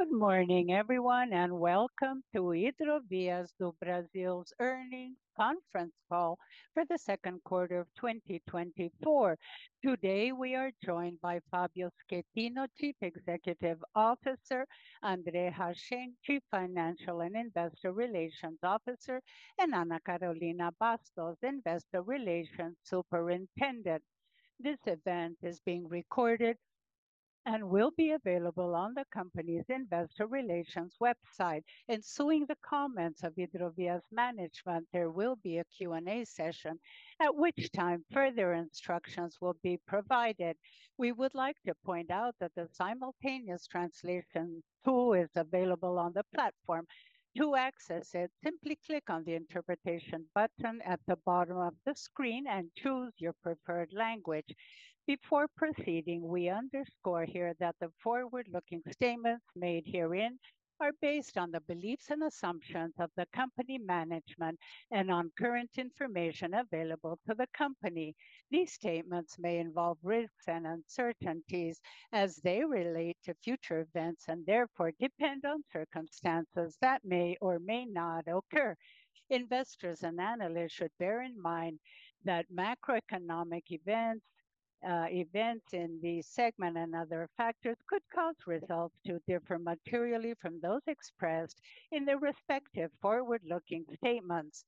Good morning, everyone, and welcome to Hidrovias do Brasil's earnings conference call for the second quarter of 2024. Today, we are joined by Fabio Schettino, Chief Executive Officer, André Hacem, Chief Financial and Investor Relations Officer, and Ana Carolina Bastos, Investor Relations Superintendent. This event is being recorded and will be available on the company's investor relations website. Ensuing the comments of Hidrovias management, there will be a Q&A session, at which time further instructions will be provided. We would like to point out that the simultaneous translation tool is available on the platform. To access it, simply click on the interpretation button at the bottom of the screen and choose your preferred language. Before proceeding, we underscore here that the forward-looking statements made herein are based on the beliefs and assumptions of the company management and on current information available to the company. These statements may involve risks and uncertainties as they relate to future events and therefore depend on circumstances that may or may not occur. Investors and analysts should bear in mind that macroeconomic events in the segment and other factors could cause results to differ materially from those expressed in the respective forward-looking statements.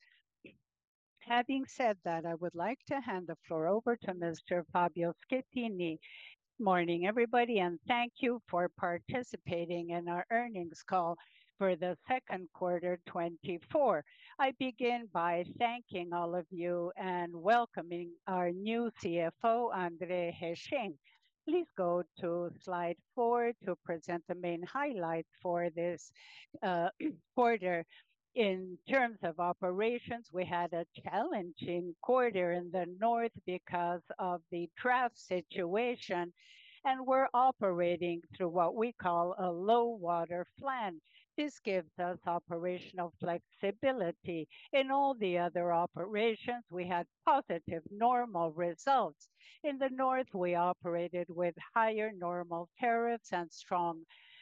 Having said that, I would like to hand the floor over to Mr. Fabio Schettini. Morning, everybody, and thank you for participating in our earnings call for the second quarter 24. I begin by thanking all of you and welcoming our new CFO, André Hacem. Please go to slide 4 to present the main highlights for this uh, quarter. In terms of operations, we had a challenging quarter in the north because of the drought situation, and we're operating through what we call a low water plan. This gives us operational flexibility. In all the other operations, we had positive normal results. In the north, we operated with higher normal tariffs and strong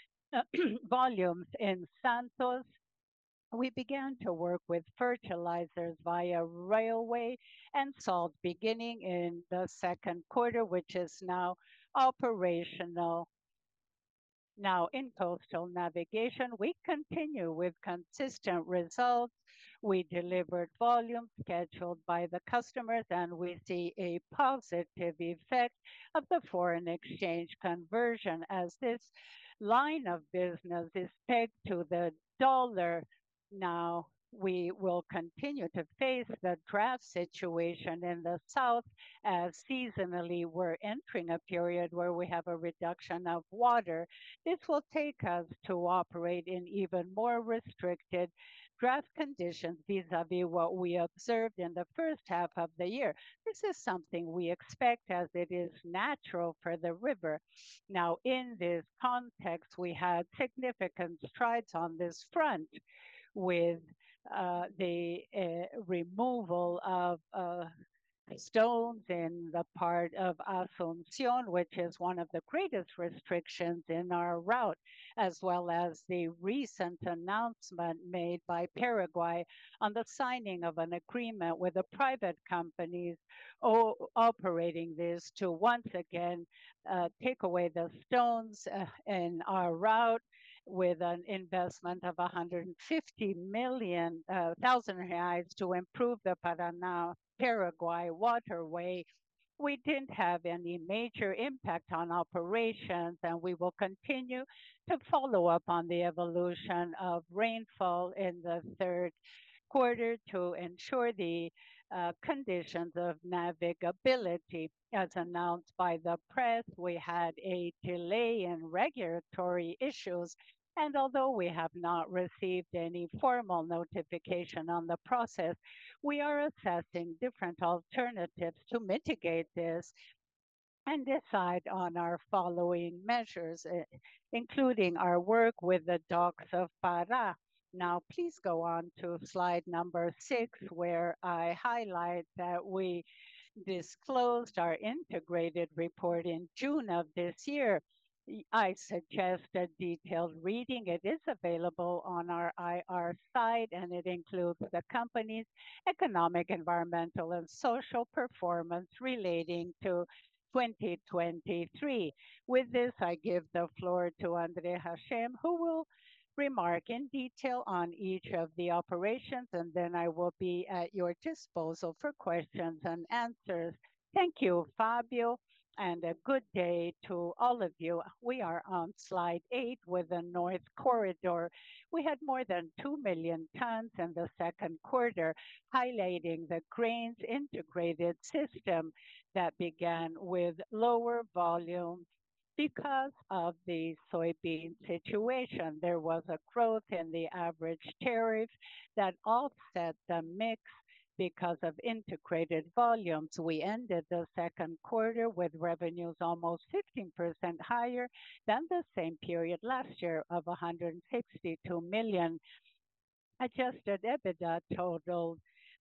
volumes. In Santos, we began to work with fertilizers via railway and salt beginning in the second quarter, which is now operational. Now, in coastal navigation, we continue with consistent results. We delivered volume scheduled by the customers, and we see a positive effect of the foreign exchange conversion as this line of business is pegged to the dollar. Now, we will continue to face the drought situation in the south as seasonally we're entering a period where we have a reduction of water. This will take us to operate in even more restricted drought conditions vis-à-vis what we observed in the first half of the year. This is something we expect as it is natural for the river. Now, in this context, we had significant strides on this front with the removal of stones in the part of Asunción, which is one of the greatest restrictions in our route, as well as the recent announcement made by Paraguay on the signing of an agreement with the private companies operating this to once again take away the stones in our route with an investment of 150 million thousand reais to improve the Paraná Paraguay waterway. We didn't have any major impact on operations, and we will continue to follow up on the evolution of rainfall in the third quarter to ensure the conditions of navigability. As announced by the press, we had a delay in regulatory issues, and although we have not received any formal notification on the process, we are assessing different alternatives to mitigate this and decide on our following measures, including our work with the docks of Pará. Now, please go on to slide number 6, where I highlight that we disclosed our integrated report in June of this year. I suggest a detailed reading. It is available on our IR site and it includes the company's economic, environmental, and social performance relating to 2023. With this, I give the floor to Andre Hashem, who will remark in detail on each of the operations, and then I will be at your disposal for questions and answers. Thank you, Fabio, and a good day to all of you. We are on slide 8 with the North Corridor. We had more than 2 million tons in the second quarter, highlighting the grains integrated system that began with lower volume because of the soybean situation. There was a growth in the average tariff that offset the mix because of integrated volumes. We ended the second quarter with revenues almost 15% higher than the same period last year of 162 million. Adjusted EBITDA totaled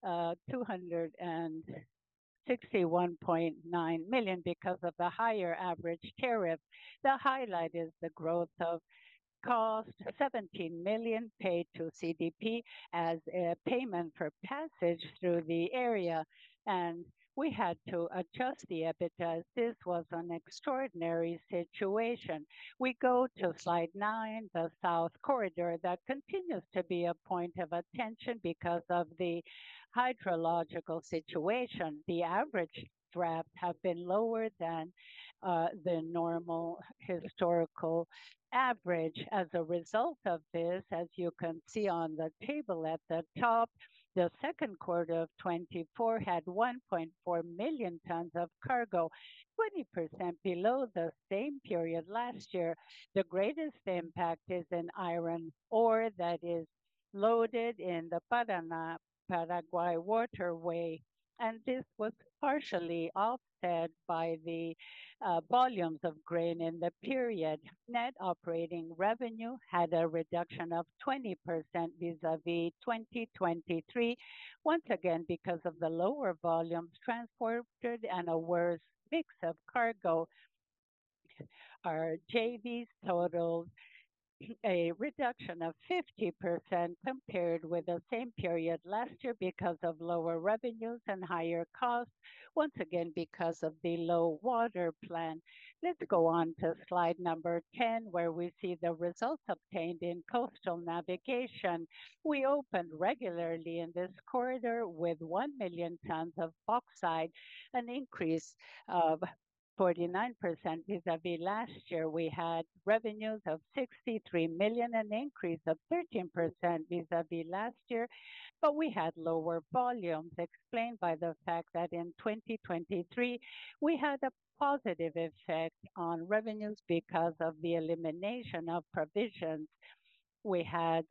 261.9 million because of the higher average tariff. The highlight is the growth of cost, 17 million paid to CDP as a payment for passage through the area. And we had to adjust the EBITDA as this was an extraordinary situation. We go to slide 9, the South Corridor, that continues to be a point of attention because of the hydrological situation. The average draft have been lower than the normal historical average. As a result of this, as you can see on the table at the top, the second quarter of 24 had 1.4 million tons of cargo, 20% below the same period last year. The greatest impact is in iron ore that is loaded in the Paraná Paraguay waterway, and this was partially offset by the volumes of grain in the period. Net operating revenue had a reduction of 20% vis-à-vis 2023, once again because of the lower volumes transported and a worse mix of cargo. Our JVs totaled a reduction of 50% compared with the same period last year because of lower revenues and higher costs, once again because of the low water plan. Let's go on to slide number 10, where we see the results obtained in coastal navigation. We opened regularly in this corridor with 1 million tons of bauxite, an increase of 49% vis-à-vis last year. We had revenues of 63 million, an increase of 13% vis-à-vis last year, but we had lower volumes explained by the fact that in 2023 we had a positive effect on revenues because of the elimination of provisions. We had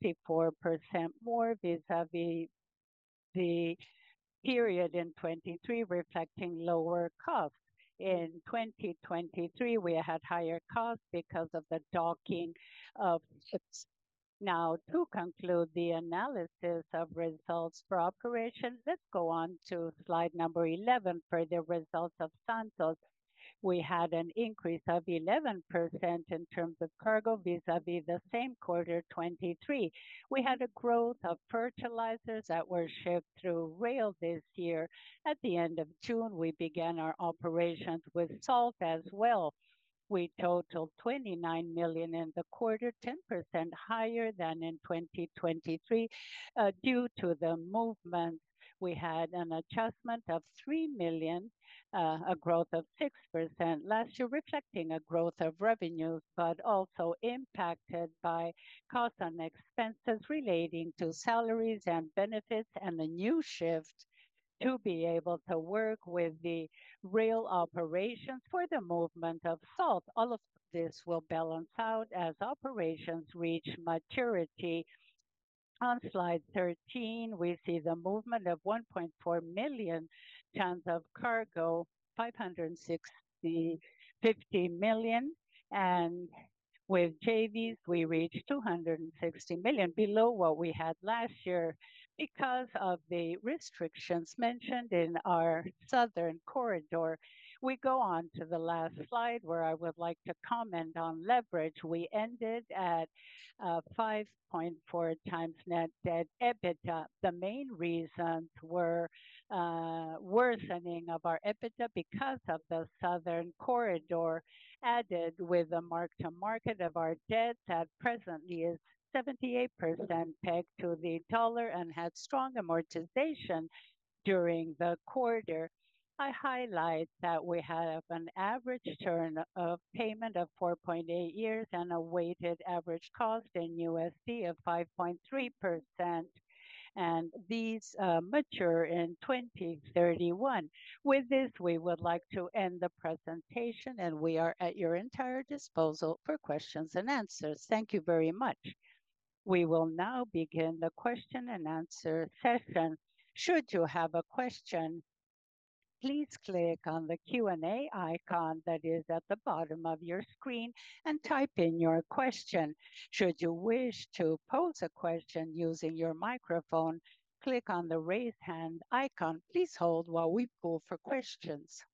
64% more vis-à-vis the period in 23, reflecting lower costs. In 2023, we had higher costs because of the docking of ships. Now, to conclude the analysis of results for operation, let's go on to slide number 11 for the results of Santos. We had an increase of 11% in terms of cargo vis-à-vis the same quarter 23. We had a growth of fertilizers that were shipped through rail this year. At the end of June, we began our operations with salt as well. We totaled 29 million in the quarter, 10% higher than in 2023 due to the movement. We had an adjustment of 3 million, a growth of 6% last year, reflecting a growth of revenues, but also impacted by costs and expenses relating to salaries and benefits and a new shift to be able to work with the rail operations for the movement of salt. All of this will balance out as operations reach maturity. On slide 13, we see the movement of 1.4 million tons of cargo, 560 50 million, and with JVs, we reached 260 million, below what we had last year because of the restrictions mentioned in our southern corridor. We go on to the last slide where I would like to comment on leverage. We ended at 5.4 times net debt EBITDA. The main reasons were worsening of our EBITDA because of the Southern Corridor, added with the mark-to-market of our debt that presently is 78% pegged to the dollar and had strong amortization during the quarter. I highlight that we have an average term of payment of 4.8 years and a weighted average cost in USD of 5.3%, and these mature in 2031. With this, we would like to end the presentation, and we are at your entire disposal for questions and answers. Thank you very much. We will now begin the question and answer session. Should you have a question, please click on the Q&A icon that is at the bottom of your screen and type in your question. Should you wish to pose a question using your microphone, click on the raise hand icon. Please hold while we pull for questions.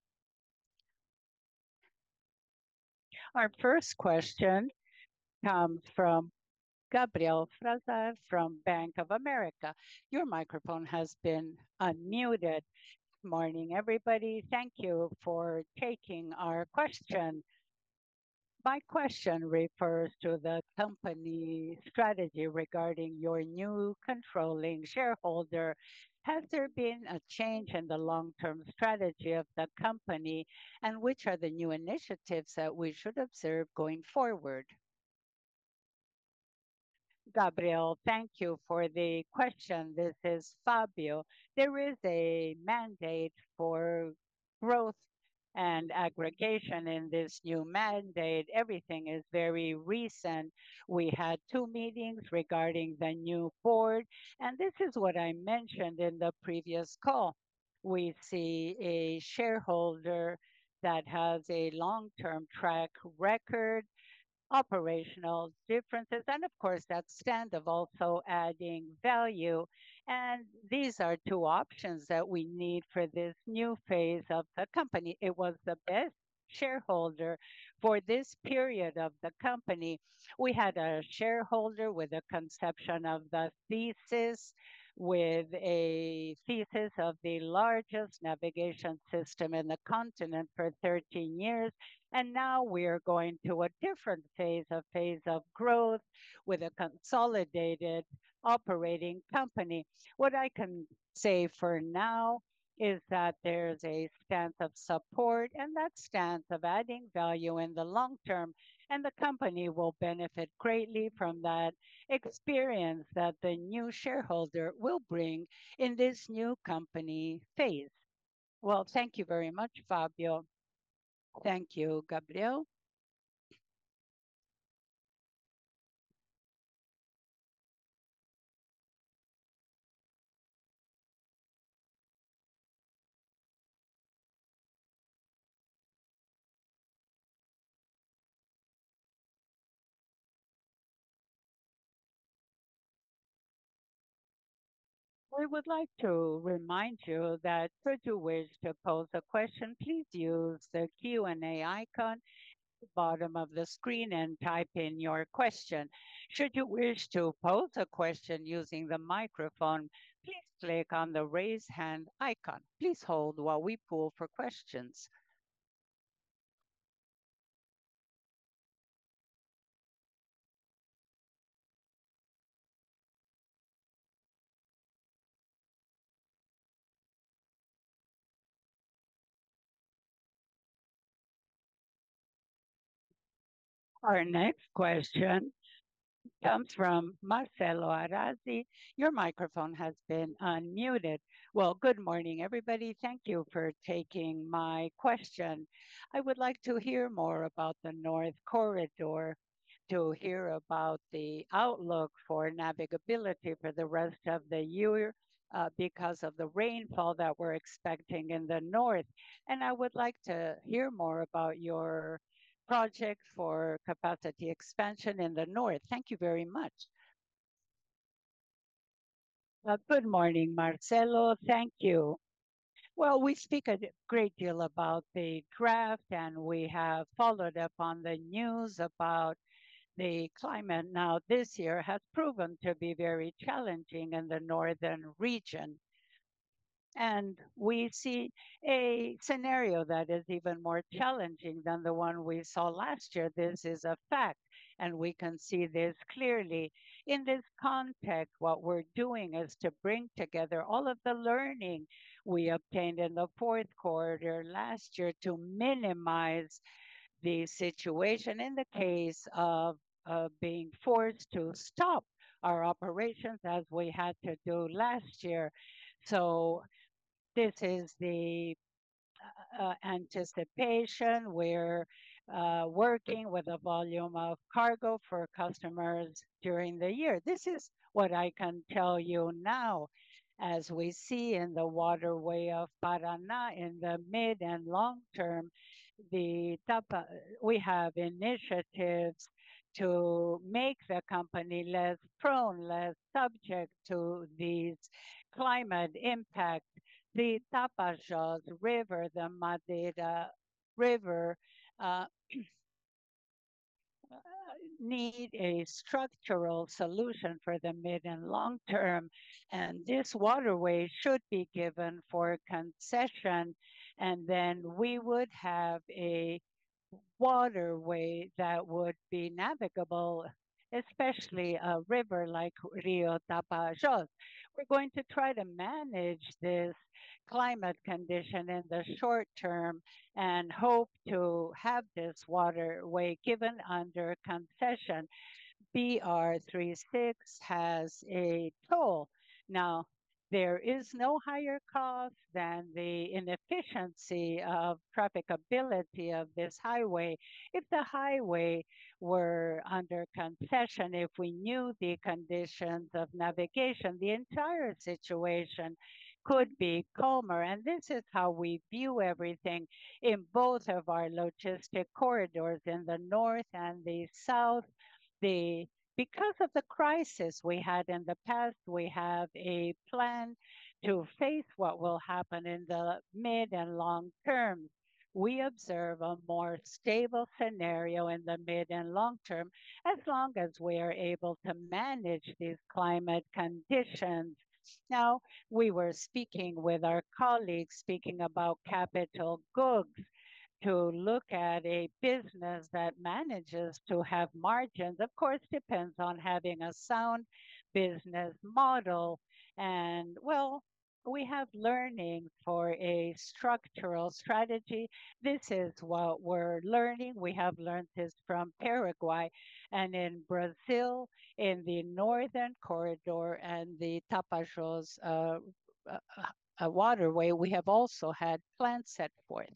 Our first question comes from Gabriel Frazar from Bank of America. Your microphone has been unmuted. Good morning, everybody. Thank you for taking our question. My question refers to the company strategy regarding your new controlling shareholder. Has there been a change in the long-term strategy of the company, and which are the new initiatives that we should observe going forward? Gabriel, thank you for the question. This is Fabio. There is a mandate for growth and aggregation in this new mandate. Everything is very recent. We had two meetings regarding the new board, and this is what I mentioned in the previous call. We see a shareholder that has a long-term track record, operational differences, and of course, that stand of also adding value. And these are two options that we need for this new phase of the company. It was the best shareholder for this period of the company. We had a shareholder with a conception of the thesis, with a thesis of the largest navigation system in the continent for 13 years. And now we are going to a different phase, a phase of growth with a consolidated operating company. What I can say for now is that there's a stance of support and that stance of adding value in the long term, and the company will benefit greatly from that experience that the new shareholder will bring in this new company phase. Well, thank you very much, Fabio. Thank you, Gabriel. We would like to remind you that should you wish to pose a question, please use the Q&A icon at the bottom of the screen and type in your question. Should you wish to pose a question using the microphone, please click on the raise hand icon. Please hold while we pull for questions. Our next question comes from Marcelo Arazi. Your microphone has been unmuted. Well, good morning, everybody. Thank you for taking my question. I would like to hear more about the North Corridor, to hear about the outlook for navigability for the rest of the year. Because of the rainfall that we're expecting in the north. And I would like to hear more about your project for capacity expansion in the north. Thank you very much. Good morning, Marcelo. Thank you. Well, we speak a great deal about the draft, and we have followed up on the news about the climate. Now, this year has proven to be very challenging in the northern region. And we see a scenario that is even more challenging than the one we saw last year. This is a fact, and we can see this clearly. In this context, what we're doing is to bring together all of the learning we obtained in the fourth quarter last year to minimize the situation in the case of being forced to stop our operations as we had to do last year. So this is the anticipation. We're working with a volume of cargo for customers during the year. This is what I can tell you now. As we see in the waterway of Paraná in the mid and long term, we have initiatives to make the company less prone, less subject to these climate impacts. The Tapajós River, the Madeira River, uh, need a structural solution for the mid and long term. And this waterway should be given for concession. And then we would have a waterway that would be navigable, especially a river like Rio Tapajós. We're going to try to manage this climate condition in the short term and hope to have this waterway given under concession. BR36 has a toll. Now, there is no higher cost than the inefficiency of trafficability of this highway. If the highway were under concession, if we knew the conditions of navigation, the entire situation could be calmer. And this is how we view everything in both of our logistic corridors in the north and the south. the Because of the crisis we had in the past, we have a plan to face what will happen in the mid and long term. We observe a more stable scenario in the mid and long term as long as we are able to manage these climate conditions. Now, we were speaking with our colleagues, speaking about capital goods to look at a business that manages to have margins, of course, depends on having a sound business model. And well, we have learning for a structural strategy. This is what we're learning. We have learned this from Paraguay and in Brazil, in the northern corridor and the Tapajos uh, waterway. We have also had plans set forth.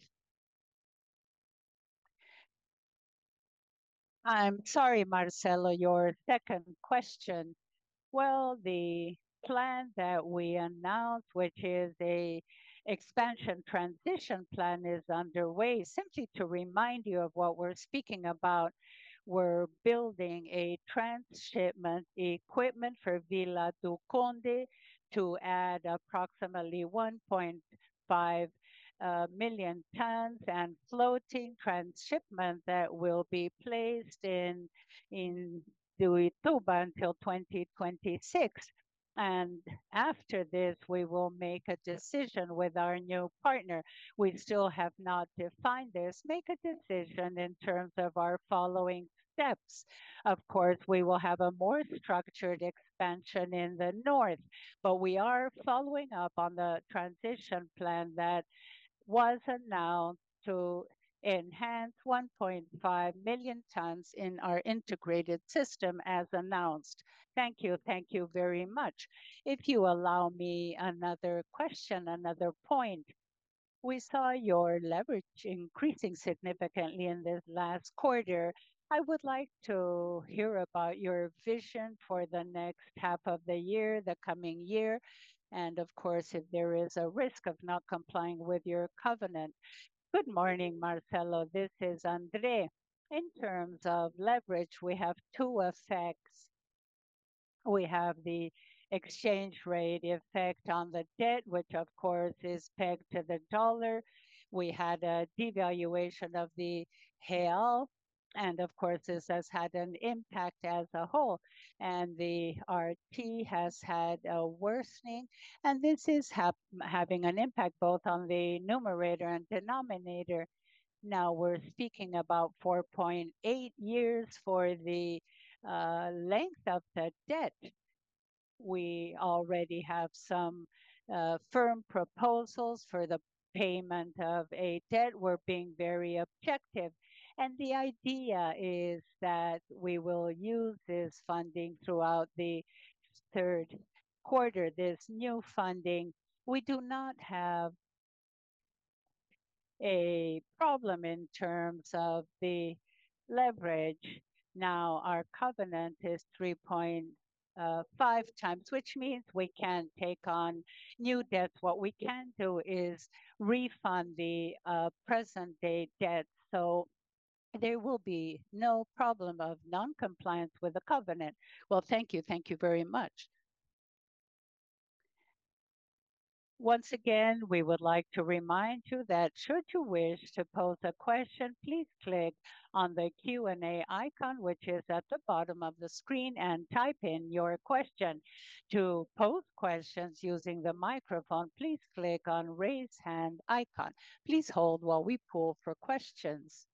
I'm sorry, Marcelo, your second question. Well, the plan that we announced, which is a expansion transition plan, is underway. Simply to remind you of what we're speaking about, we're building a transshipment equipment for Vila do Conde to add approximately 1.5 million tons and floating transshipment that will be placed in Duituba until 2026. And after this, we will make a decision with our new partner. We still have not defined this, make a decision in terms of our following steps. Of course, we will have a more structured expansion in the north, but we are following up on the transition plan that was announced to enhance 1.5 million tons in our integrated system as announced. Thank you. Thank you very much. If you allow me another question, another point. We saw your leverage increasing significantly in this last quarter. I would like to hear about your vision for the next half of the year, the coming year, and of course, if there is a risk of not complying with your covenant. Good morning, Marcelo. This is Andre. In terms of leverage, we have two effects. We have the exchange rate effect on the debt, which of course is pegged to the dollar. We had a devaluation of the real, and of course, this has had an impact as a whole. And the RT has had a worsening, and this is having an impact both on the numerator and denominator. Now we're speaking about 4.8 years for the length of the debt. We already have some firm proposals for the payment of a debt. We're being very objective. And the idea is that we will use this funding throughout the third quarter, this new funding. We do not have a problem in terms of the leverage. Now, our covenant is 3.5 times, which means we can't take on new debts. What we can do is refund the present day debt. So there will be no problem of non-compliance with the covenant. Well, thank you. Thank you very much. Once again, we would like to remind you that should you wish to pose a question, please click on the Q&A icon, which is at the bottom of the screen, and type in your question. To pose questions using the microphone, please click on raise hand icon. Please hold while we pull for questions.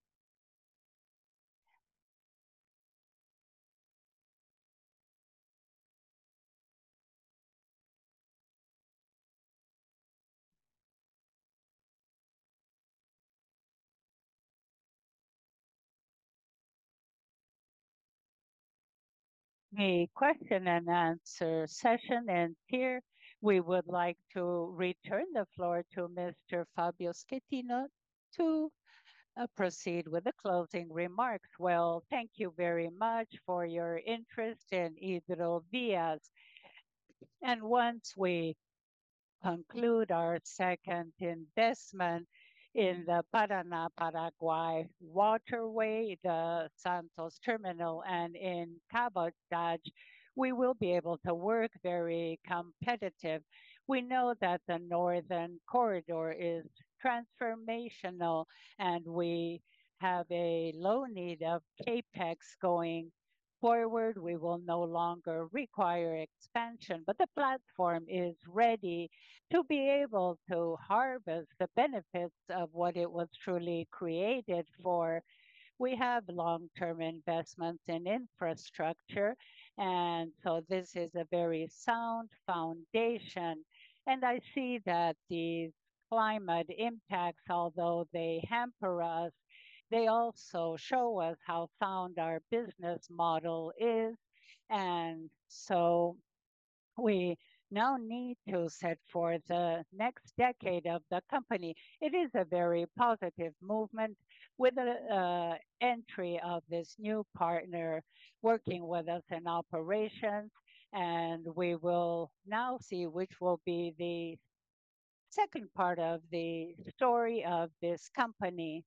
The question and answer session ends here. We would like to return the floor to Mr. Fabio Schettino to proceed with the closing remarks. Well, thank you very much for your interest in Hidrovias. And once we conclude our second investment in the Paraná-Paraguay waterway, the Santos terminal, and in cabotage, we will be able to work very competitive. We know that the northern corridor is transformational, and we have a low need of capex going forward. We will no longer require expansion, but the platform is ready to be able to harvest the benefits of what it was truly created for. We have long-term investments in infrastructure, and so this is a very sound foundation. And I see that these climate impacts, although they hamper us, they also show us how sound our business model is. And so we now need to set for the next decade of the company. It is a very positive movement with the entry of this new partner working with us in operations. And we will now see which will be the second part of the story of this company.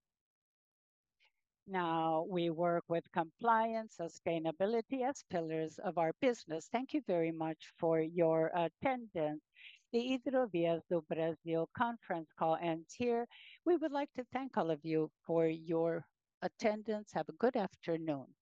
Now we work with compliance, sustainability as pillars of our business. Thank you very much for your attendance. The Hidrovias do Brasil conference call ends here. We would like to thank all of you for your attendance. Have a good afternoon.